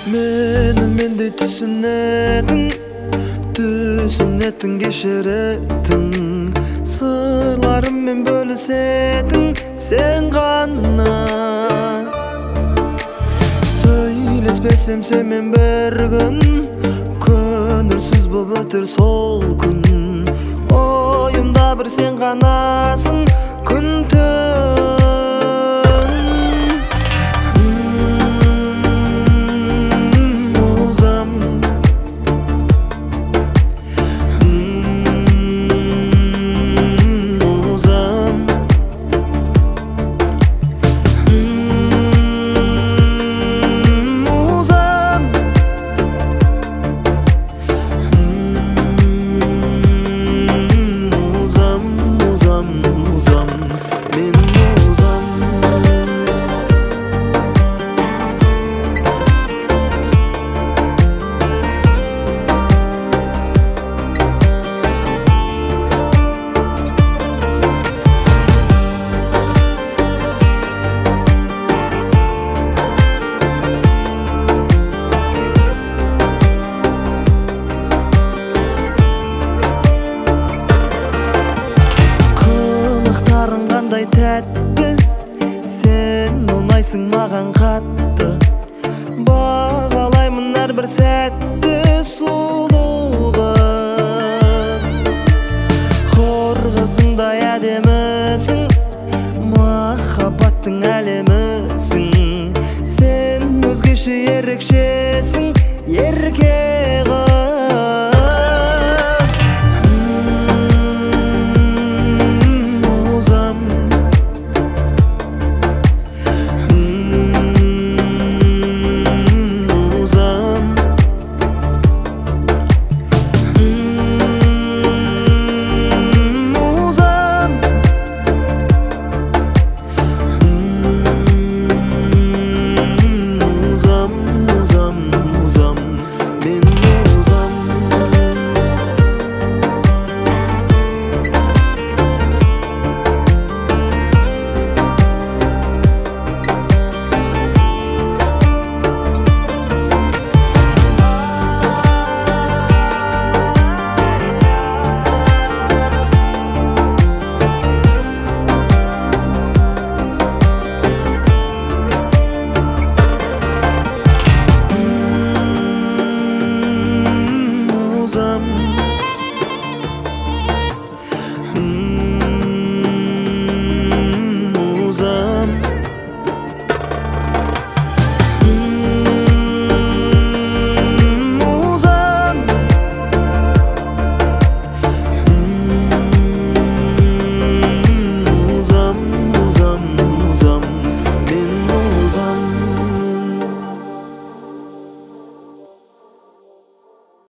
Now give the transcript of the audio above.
Mendey түсінетін кешіретін сырларыммен бөлісетін сен ғана. Сөйлеспесем сенмен бір күн көңілсіз боп өтер сол күн. Ойымда бір сен ғанасың күн түн. Тәтті, сен ұнайсың маған қатты, бағалаймын әрбір сәтті сұлу қыз. Хор қызыңдай әдемісің, махаббаттың әлемісің. Сен өзгеше ерекшесің, ерке.